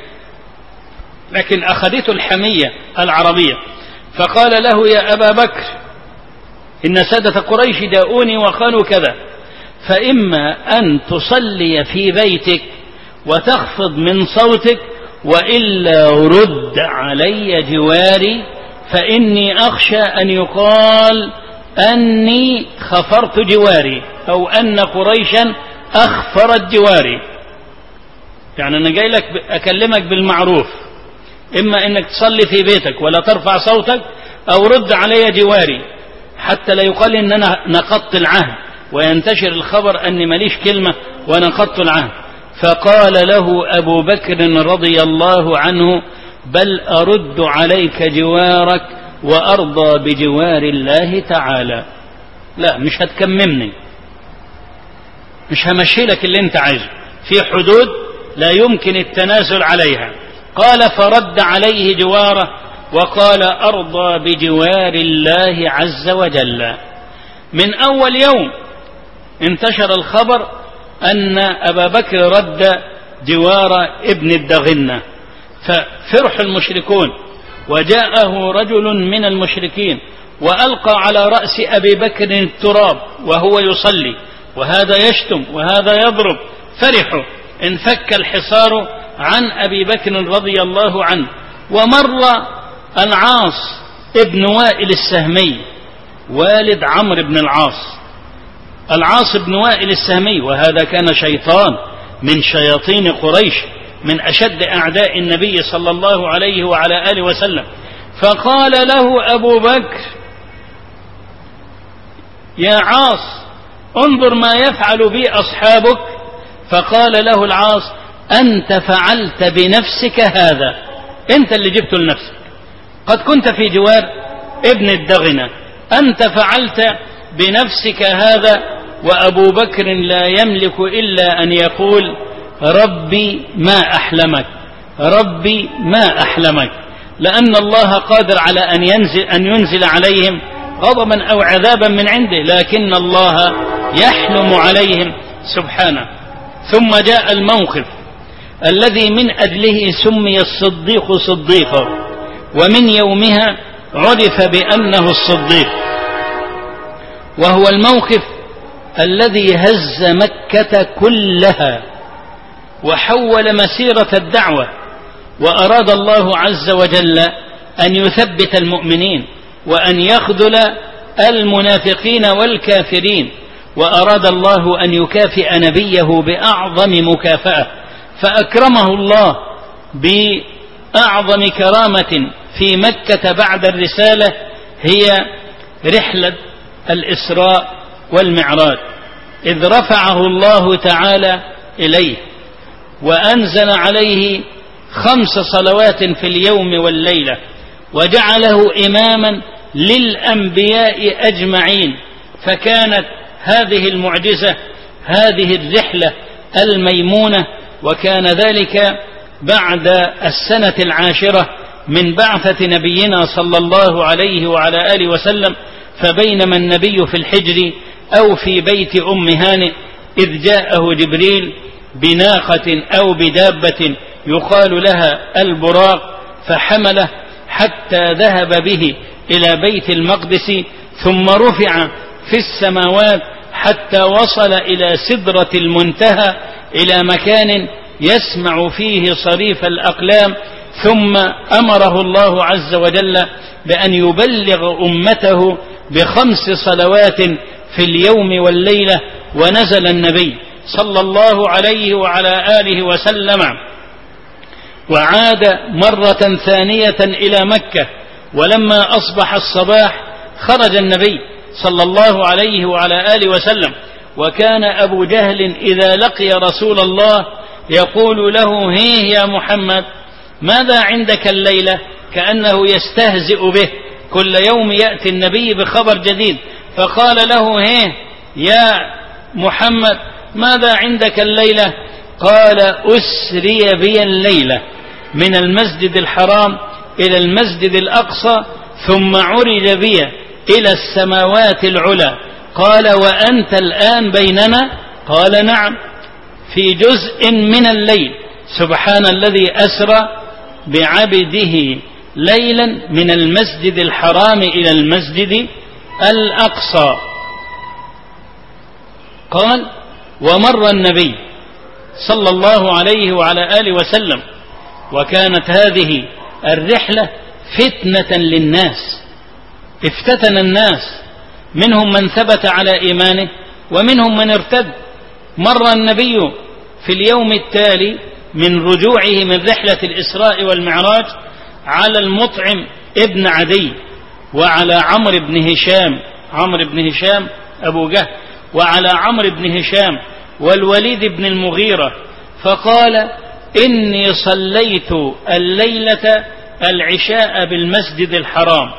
لكن أخذته الحمية العربية. فقال له: يا أبا بكر، إن سادة قريش جاءوني وقالوا كذا، فإما أن تصلي في بيتك وتخفض من صوتك، وإلا رد علي جواري، فإني أخشى أن يقال أني خفرت جواري، أو أن قريشا أخفرت جواري. يعني أنا جاي لك أكلمك بالمعروف، إما أنك تصلي في بيتك ولا ترفع صوتك، أو رد علي جواري، حتى لا يقال إن أنا نقضت العهد وينتشر الخبر أني ماليش كلمة ونقضت العهد. فقال له أبو بكر رضي الله عنه: بل أرد عليك جوارك وأرضى بجوار الله تعالى. لا، مش هتكممني، مش همشي لك اللي انت عايزه، في حدود لا يمكن التنازل عليها. قال: فرد عليه جواره وقال: أرضى بجوار الله عز وجل. من أول يوم انتشر الخبر أن أبا بكر رد جوار ابن الدغنة، ففرح المشركون، وجاءه رجل من المشركين وألقى على رأس أبي بكر التراب وهو يصلي، وهذا يشتم وهذا يضرب. فرحوا، انفك الحصار عن أبي بكر رضي الله عنه. ومر العاص ابن وائل السهمي والد عمرو بن العاص، العاص بن وائل السهمي، وهذا كان شيطان من شياطين قريش، من أشد أعداء النبي صلى الله عليه وعلى آله وسلم. فقال له أبو بكر: يا عاص، انظر ما يفعل بي أصحابك. فقال له العاص: أنت فعلت بنفسك هذا، أنت اللي جبته لنفسك، قد كنت في جوار ابن الدغنة، أنت فعلت بنفسك هذا. وأبو بكر لا يملك إلا أن يقول: ربي ما أحلمك، ربي ما أحلمك، لأن الله قادر على أن ينزل عليهم غضبا أو عذابا من عنده، لكن الله يحلم عليهم سبحانه. ثم جاء الموقف الذي من أجله سمي الصديق صديقا، ومن يومها عرف بأنه الصديق، وهو الموقف الذي هز مكة كلها وحول مسيرة الدعوة. وأراد الله عز وجل أن يثبت المؤمنين، وأن يخذل المنافقين والكافرين، وأراد الله أن يكافئ نبيه بأعظم مكافأة، فأكرمه الله بأعظم كرامة في مكة بعد الرسالة، هي رحلة الإسراء والمعراج، إذ رفعه الله تعالى إليه وأنزل عليه 5 صلوات في اليوم والليلة، وجعله إماما للأنبياء أجمعين. فكانت هذه المعجزة، هذه الرحلة الميمونة، وكان ذلك بعد 10 من بعثة نبينا صلى الله عليه وعلى آله وسلم. فبينما النبي في الحجر أو في بيت أم هانئ إذ جاءه جبريل بناقة أو بدابة يقال لها البراق، فحمله حتى ذهب به إلى بيت المقدس، ثم رفع في السماوات حتى وصل إلى سدرة المنتهى، إلى مكان يسمع فيه صريف الأقلام. ثم أمره الله عز وجل بأن يبلغ أمته ب5 صلوات في اليوم والليلة، ونزل النبي صلى الله عليه وعلى آله وسلم وعاد مرة ثانية إلى مكة. ولما أصبح الصباح خرج النبي صلى الله عليه وعلى آله وسلم، وكان أبو جهل إذا لقي رسول الله يقول له: هيه يا محمد، ماذا عندك الليلة؟ كأنه يستهزئ به، كل يوم يأتي النبي بخبر جديد. فقال له: هيه يا محمد، ماذا عندك الليلة؟ قال: أسري بي الليلة من المسجد الحرام إلى المسجد الأقصى، ثم عرج بي إلى السماوات العلى. قال: وأنت الآن بيننا؟ قال: نعم، في جزء من الليل. سبحان الذي أسرى بعبده ليلا من المسجد الحرام إلى المسجد الأقصى. قال: ومر النبي صلى الله عليه وعلى آله وسلم، وكانت هذه الرحلة فتنة للناس، افتتن الناس، منهم من ثبت على إيمانه ومنهم من ارتد. مر النبي في اليوم التالي من رجوعه من رحلة الإسراء والمعراج على المطعم ابن عدي، وعلى عمرو بن هشام أبو جهل، وعلى عمرو بن هشام والوليد بن المغيرة، فقال: إني صليت الليلة العشاء بالمسجد الحرام،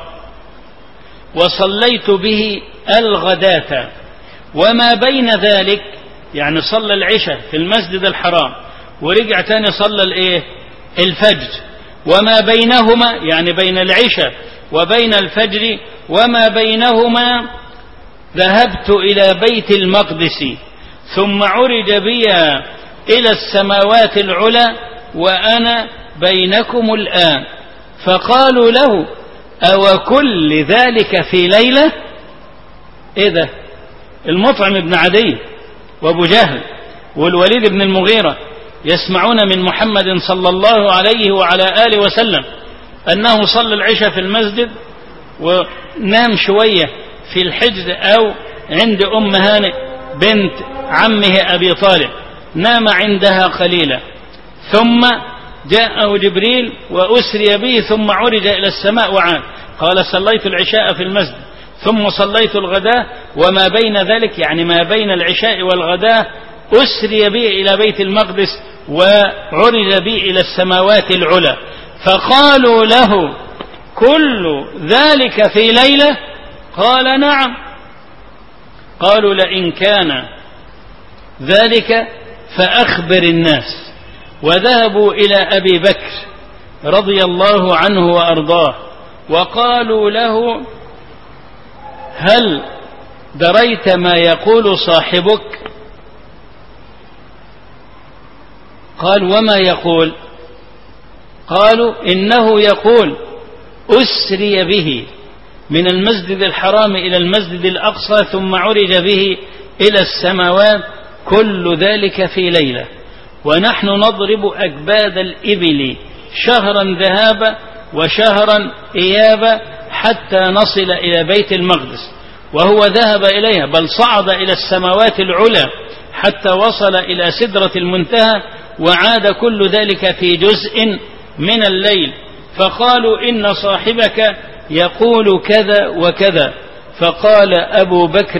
وصليت به الغداة، وما بين ذلك، يعني صلى العشاء في المسجد الحرام ورجع تاني صلى الفجر، وما بينهما يعني بين العشاء وبين الفجر وما بينهما ذهبت إلى بيت المقدس، ثم عرج بي إلى السماوات العلى، وأنا بينكم الآن. فقالوا له: أو كل ذلك في ليلة؟ إذا المطعم بن عدي وأبو جهل والوليد بن المغيرة يسمعون من محمد صلى الله عليه وعلى آله وسلم أنه صلى العشاء في المسجد ونام شوية في الحجر أو عند أم هانئ بنت عمه أبي طالب، نام عندها قليلا، ثم جاءه جبريل وأسري به، ثم عرج إلى السماء وعاد. قال: صليت العشاء في المسجد ثم صليت الغداء، وما بين ذلك يعني ما بين العشاء والغداء أسري به إلى بيت المقدس، وعرج به إلى السماوات العلى. فقالوا له: كل ذلك في ليلة؟ قال: نعم. قالوا: لئن كان ذلك فأخبر الناس. وذهبوا إلى أبي بكر رضي الله عنه وأرضاه، وقالوا له: هل دريت ما يقول صاحبك؟ قال: وما يقول؟ قالوا: إنه يقول: أسري به من المسجد الحرام إلى المسجد الأقصى، ثم عرج به إلى السماوات، كل ذلك في ليلة، ونحن نضرب أكباد الإبل شهرا ذهابا وشهرا إيابا، حتى نصل إلى بيت المقدس، وهو ذهب إليها بل صعد إلى السماوات العلى حتى وصل إلى سدرة المنتهى، وعاد كل ذلك في جزء من الليل. فقالوا إن صاحبك يقول كذا وكذا. فقال أبو بكر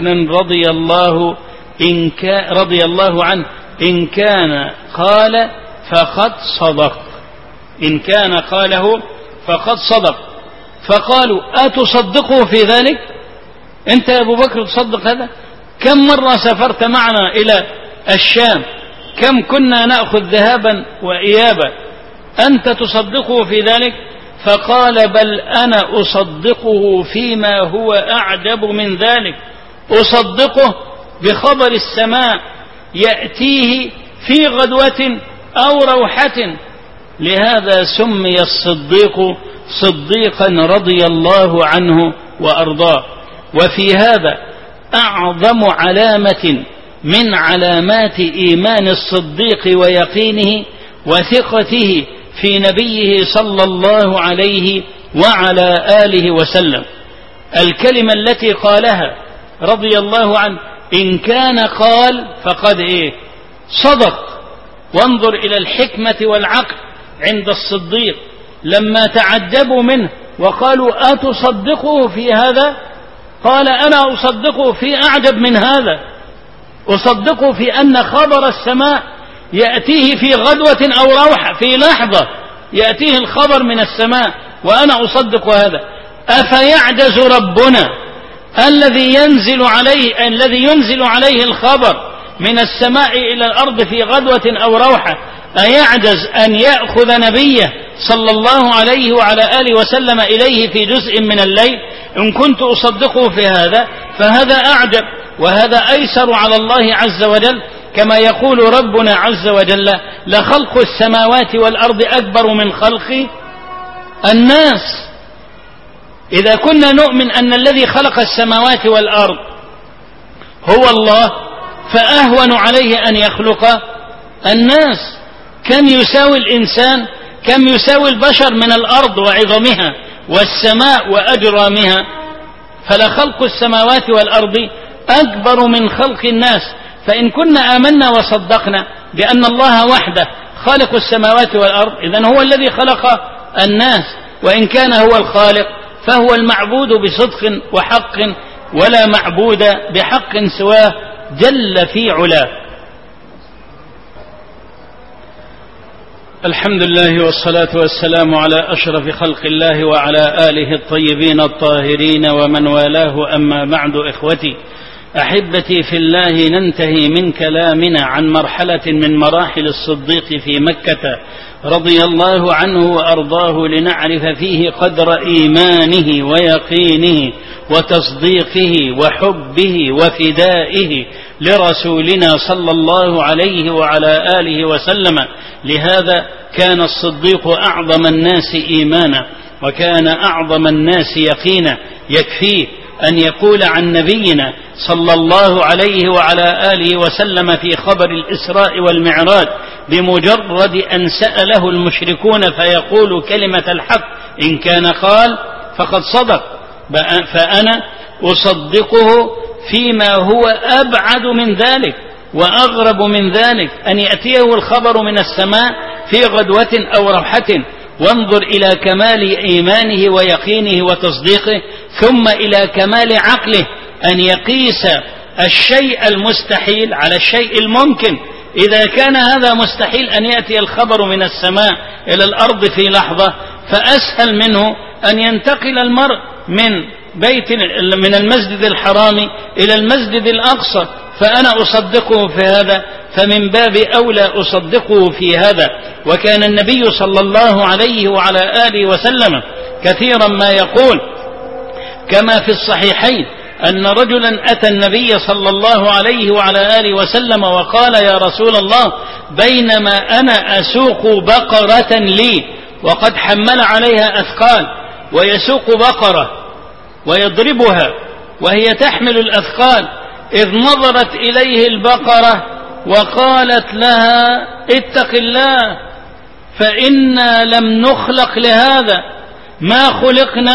رضي الله عنه: إن كان قال فقد صدق، إن كان قاله فقد صدق. فقالوا: أتصدقه في ذلك؟ أنت يا أبو بكر تصدق هذا؟ كم مرة سافرت معنا إلى الشام، كم كنا نأخذ ذهابا وإيابا، أنت تصدقه في ذلك؟ فقال: بل أنا أصدقه فيما هو أعجب من ذلك، أصدقه بخبر السماء يأتيه في غدوة أو روحة. لهذا سمي الصديق صديقا رضي الله عنه وأرضاه. وفي هذا أعظم علامة من علامات إيمان الصديق ويقينه وثقته في نبيه صلى الله عليه وعلى آله وسلم الكلمة التي قالها رضي الله عنه: إن كان قال فقد صدق. وانظر إلى الحكمة والعقل عند الصديق لما تعجبوا منه وقالوا: أتصدقه في هذا؟ قال: أنا أصدقه في أعجب من هذا، أصدقه في أن خبر السماء يأتيه في غدوة أو روحة، في لحظة يأتيه الخبر من السماء، وأنا أصدق هذا. أفيعجز ربنا الذي ينزل عليه الخبر من السماء إلى الأرض في غدوة أو روحة، أيعجز أن يأخذ نبيه صلى الله عليه وعلى آله وسلم إليه في جزء من الليل؟ إن كنت أصدقه في هذا فهذا أعجب، وهذا أيسر على الله عز وجل. كما يقول ربنا عز وجل: لخلق السماوات والأرض أكبر من خلق الناس. إذا كنا نؤمن أن الذي خلق السماوات والأرض هو الله، فأهون عليه أن يخلق الناس. كم يساوي الإنسان، كم يساوي البشر من الأرض وعظمها والسماء وأجرامها؟ فلخلق السماوات والأرض أكبر من خلق الناس. فإن كنا آمنا وصدقنا بأن الله وحده خالق السماوات والأرض، إذن هو الذي خلق الناس، وإن كان هو الخالق فهو المعبود بصدق وحق، ولا معبود بحق سواه جل في علاه. الحمد لله والصلاة والسلام على أشرف خلق الله وعلى آله الطيبين الطاهرين ومن والاه. أما بعد، إخوتي أحبتي في الله، ننتهي من كلامنا عن مرحلة من مراحل الصديق في مكة رضي الله عنه وأرضاه، لنعرف فيه قدر إيمانه ويقينه وتصديقه وحبه وفدائه لرسولنا صلى الله عليه وعلى آله وسلم. لهذا كان الصديق أعظم الناس إيمانا، وكان أعظم الناس يقينا. يكفيه أن يقول عن نبينا صلى الله عليه وعلى آله وسلم في خبر الإسراء والمعراج: بمجرد أن سأله المشركون فيقول كلمة الحق: إن كان قال فقد صدق. فأنا أصدقه فيما هو أبعد من ذلك وأغرب من ذلك، أن يأتيه الخبر من السماء في غدوة أو روحة. وانظر إلى كمال إيمانه ويقينه وتصديقه، ثم إلى كمال عقله، أن يقيس الشيء المستحيل على الشيء الممكن. إذا كان هذا مستحيل أن يأتي الخبر من السماء إلى الأرض في لحظة، فأسهل منه أن ينتقل المرء من المسجد الحرام إلى المسجد الأقصى. فأنا أصدقه في هذا، فمن باب أولى أصدقه في هذا. وكان النبي صلى الله عليه وعلى آله وسلم كثيرا ما يقول كما في الصحيحين أن رجلا أتى النبي صلى الله عليه وعلى آله وسلم وقال: يا رسول الله، بينما أنا أسوق بقرة لي وقد حمل عليها أثقال، ويسوق بقرة ويضربها وهي تحمل الأثقال، إذ نظرت إليه البقرة وقالت لها: اتق الله، فإنا لم نخلق لهذا، ما خلقنا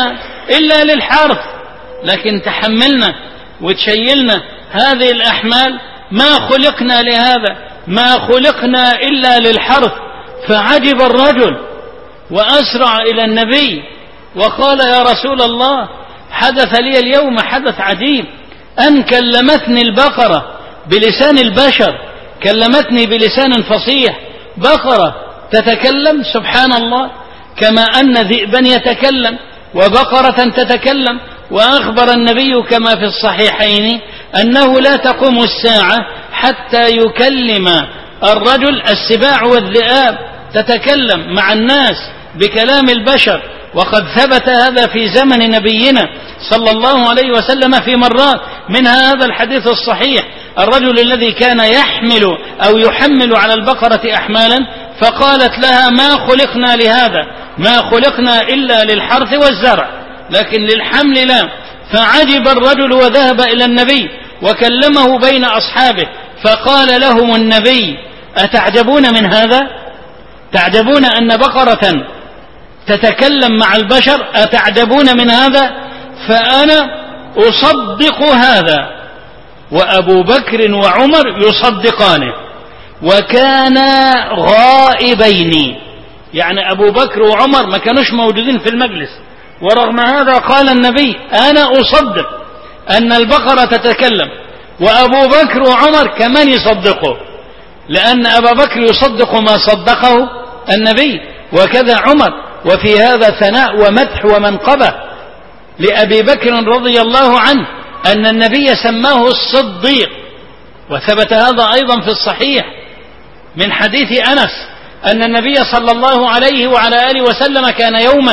إلا للحرث، لكن تحملنا وتشيلنا هذه الأحمال، ما خلقنا لهذا، ما خلقنا إلا للحرث. فعجب الرجل وأسرع إلى النبي وقال: يا رسول الله، حدث لي اليوم حدث عجيب، أن كلمتني البقرة بلسان البشر، كلمتني بلسان فصيح، بقرة تتكلم سبحان الله، كما أن ذئبا يتكلم وبقرة تتكلم. وأخبر النبي كما في الصحيحين أنه لا تقوم الساعة حتى يكلم الرجل السباع والذئاب، تتكلم مع الناس بكلام البشر. وقد ثبت هذا في زمن نبينا صلى الله عليه وسلم في مرات، منها هذا الحديث الصحيح: الرجل الذي كان يحمل أو يحمل على البقرة أحمالا، فقالت لها: ما خلقنا لهذا، ما خلقنا إلا للحرث والزرع، لكن للحمل لا. فعجب الرجل وذهب إلى النبي وكلمه بين أصحابه، فقال لهم النبي: أتعجبون من هذا؟ تعجبون أن بقرة تتكلم مع البشر؟ أتعجبون من هذا؟ فأنا أصدق هذا، وأبو بكر وعمر يصدقانه، وكانا غائبين، يعني أبو بكر وعمر ما كانوش موجودين في المجلس، ورغم هذا قال النبي: أنا أصدق أن البقرة تتكلم، وأبو بكر وعمر كمان يصدقه، لأن أبا بكر يصدق ما صدقه النبي، وكذا عمر. وفي هذا ثناء ومدح ومنقبة لأبي بكر رضي الله عنه أن النبي سماه الصديق. وثبت هذا أيضا في الصحيح من حديث أنس أن النبي صلى الله عليه وعلى آله وسلم كان يوما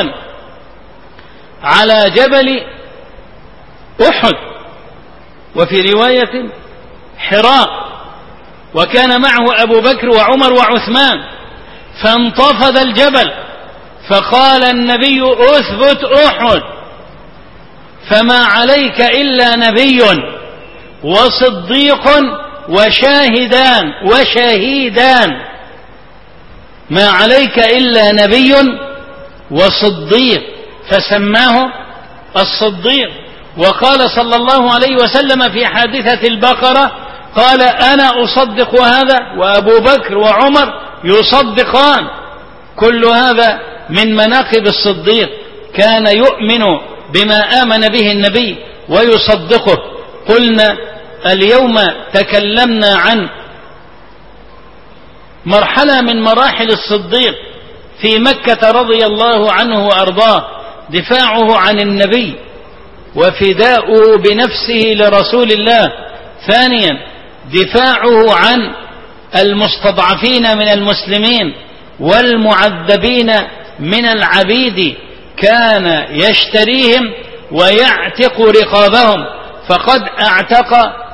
على جبل أحد، وفي رواية حراء، وكان معه أبو بكر وعمر وعثمان، فانتفض الجبل، فقال النبي: أثبت أحد، فما عليك إلا نبي وصديق وشهيدان، ما عليك إلا نبي وصديق، فسماه الصديق. وقال صلى الله عليه وسلم في حادثة البقرة: قال: أنا أصدق هذا، وأبو بكر وعمر يصدقان. كل هذا من مناقب الصديق، كان يؤمن بما آمن به النبي ويصدقه. قلنا اليوم تكلمنا عن مرحلة من مراحل الصديق في مكة رضي الله عنه وأرضاه، دفاعه عن النبي وفداؤه بنفسه لرسول الله. ثانيا دفاعه عن المستضعفين من المسلمين والمعذبين من العبيد، كان يشتريهم ويعتق رقابهم، فقد اعتق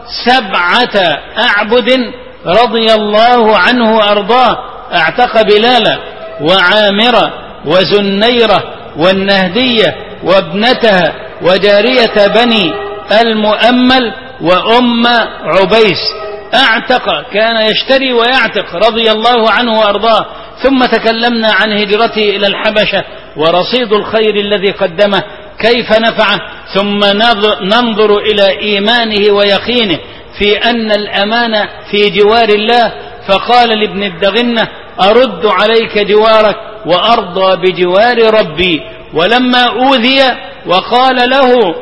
7 أعبد رضي الله عنه وأرضاه، اعتق بلالا وعامرة وزنيرة والنهدية وابنتها وجارية بني المؤمل وأم عبيس، اعتق، كان يشتري ويعتق رضي الله عنه وأرضاه. ثم تكلمنا عن هجرته إلى الحبشة ورصيد الخير الذي قدمه كيف نفعه، ثم ننظر إلى إيمانه ويقينه في أن الأمانة في جوار الله، فقال لابن الدغنة: أرد عليك جوارك وأرضى بجوار ربي. ولما أوذي وقال له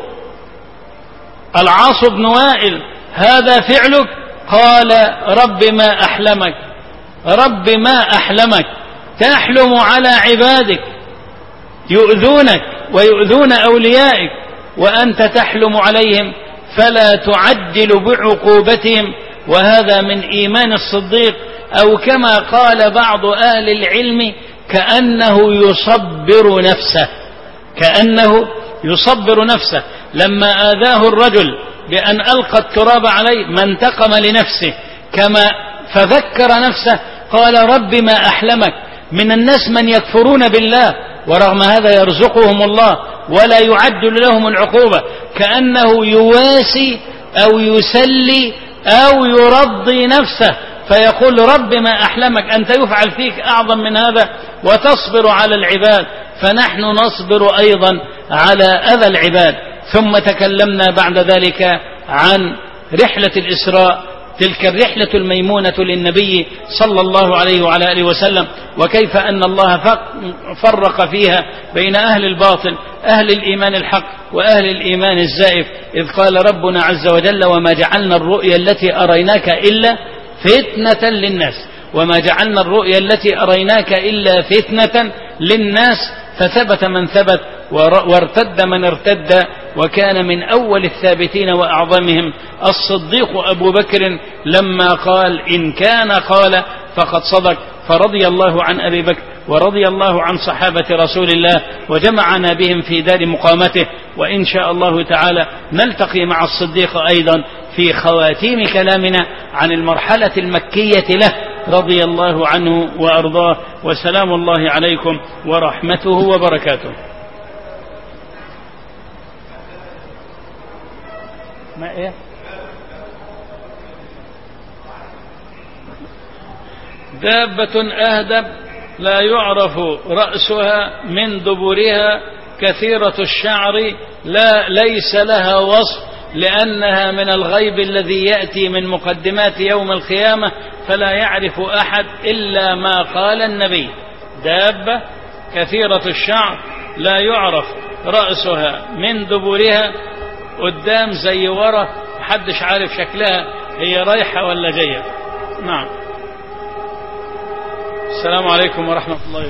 العاص بن وائل: هذا فعلك، قال: رب ما أحلمك، رب ما أحلمك، تحلم على عبادك يؤذونك ويؤذون أوليائك وأنت تحلم عليهم، فلا تعجل بعقوبتهم. وهذا من إيمان الصديق، أو كما قال بعض أهل العلم: كأنه يصبر نفسه، كأنه يصبر نفسه. لما آذاه الرجل بأن ألقى التراب عليه ما انتقم لنفسه، كما فذكر نفسه قال: رب ما أحلمك. من الناس من يكفرون بالله ورغم هذا يرزقهم الله ولا يعجل لهم العقوبة، كأنه يواسي أو يسلي أو يرضي نفسه، فيقول: رب ما أحلمك، أنت يفعل فيك أعظم من هذا وتصبر على العباد. فنحن نصبر أيضا على أذى العباد. ثم تكلمنا بعد ذلك عن رحلة الإسراء، تلك الرحلة الميمونة للنبي صلى الله عليه وعلى آله وسلم، وكيف أن الله فرق فيها بين أهل الباطل، أهل الإيمان الحق وأهل الإيمان الزائف، إذ قال ربنا عز وجل: وما جعلنا الرؤيا التي أريناك إلا فتنة للناس، وما جعلنا الرؤيا التي أريناك إلا فتنة للناس، فثبت من ثبت وارتد من ارتد، وكان من أول الثابتين وأعظمهم الصديق أبو بكر لما قال: إن كان قال فقد صدق. فرضي الله عن أبي بكر ورضي الله عن صحابة رسول الله، وجمعنا بهم في دار مقامته. وإن شاء الله تعالى نلتقي مع الصديق أيضا في خواتيم كلامنا عن المرحلة المكية له رضي الله عنه وأرضاه. وسلام الله عليكم ورحمته وبركاته. ما إيه؟ دابة أهدب لا يعرف رأسها من دبرها، كثيرة الشعر ليس لها وصف، لأنها من الغيب الذي يأتي من مقدمات يوم القيامة، فلا يعرف أحد إلا ما قال النبي. دابة كثيرة الشعر لا يعرف رأسها من دبرها، قدام زي ورا، محدش عارف شكلها هي رايحة ولا جاية. نعم. السلام عليكم ورحمة الله.